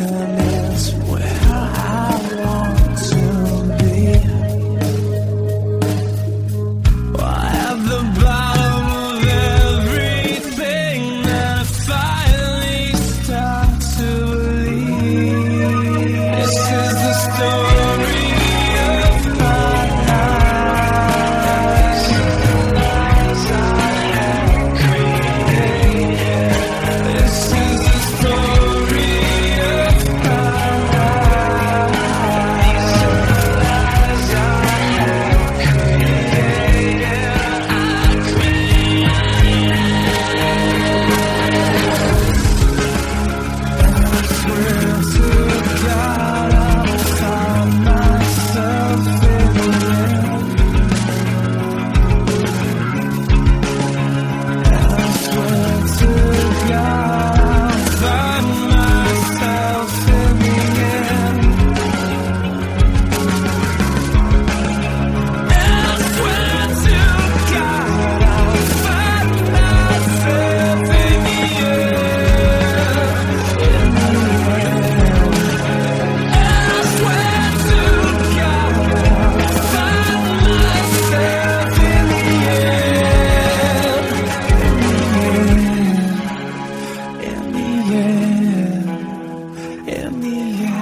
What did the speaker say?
is where I want to be. At the bottom of everything that I finally start to believe. This is the story of my life. Lies I have created. This is the story of my life. These are the lies I have created. In the end,